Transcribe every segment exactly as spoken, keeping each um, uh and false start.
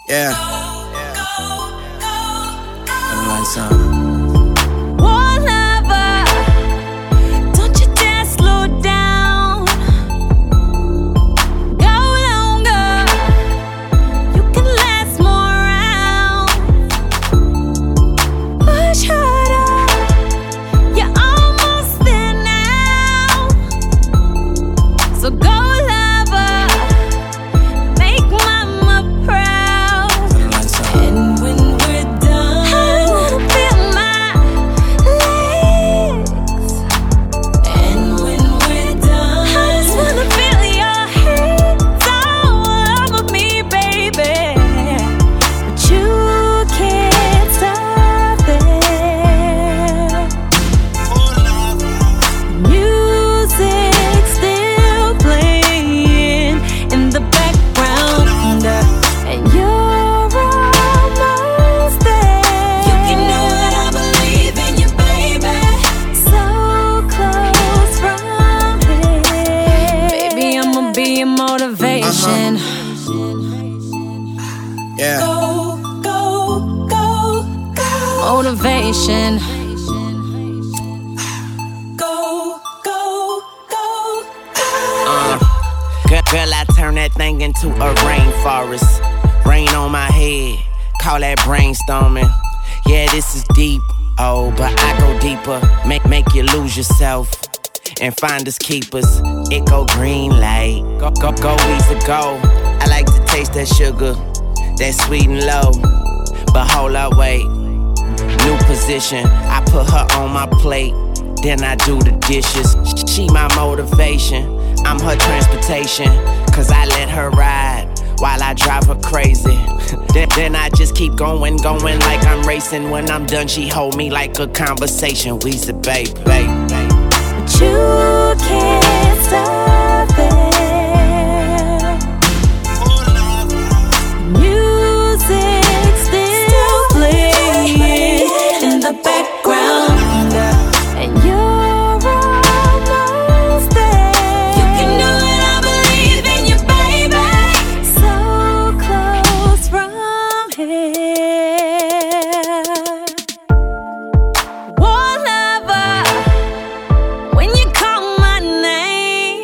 Yeah. Turn the lights on. Motivation. Uh-huh. Yeah. Go, go, go, go. Motivation. Go, go, go, go. Uh, girl, girl, I turn that thing into a rainforest. Rain on my head, call that brainstorming. Yeah, this is deep, oh, but I go deeper. Make, make you lose yourself and find us keepers. It go green light, go, go, go, easy go. I like to taste that sugar, that sweet and low. But hold up, wait, new position. I put her on my plate, then I do the dishes. She my motivation, I'm her transportation. Cause I let her ride while I drive her crazy. then, then I just keep going, going like I'm racing. When I'm done, she hold me like a conversation. We said, babe, babe, babe. You can't stop it. Music still playing in the background, and you're almost there. You can do it, I believe in you, baby. So close from here. Whatever. When you call my name,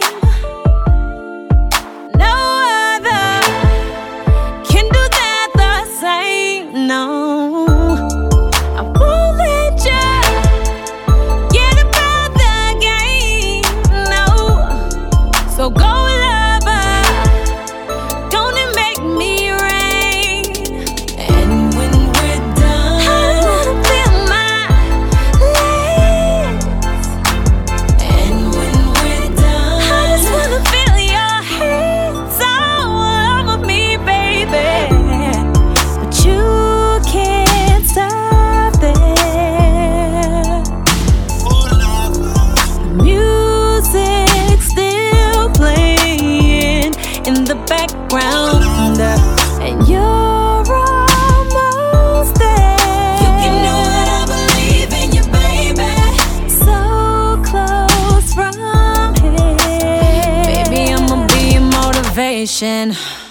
no other can do that the same, no. I won't let you get about the game, no. So go lover, gonna make me rain. And when we're done, I wanna feel my legs. And when we're done, I just wanna feel your hands all over me, baby. But you can't stop it. Music still playing in the background, and you're almost there. You can do it, I believe in you, baby. So close from here. Baby, I'ma be your motivation.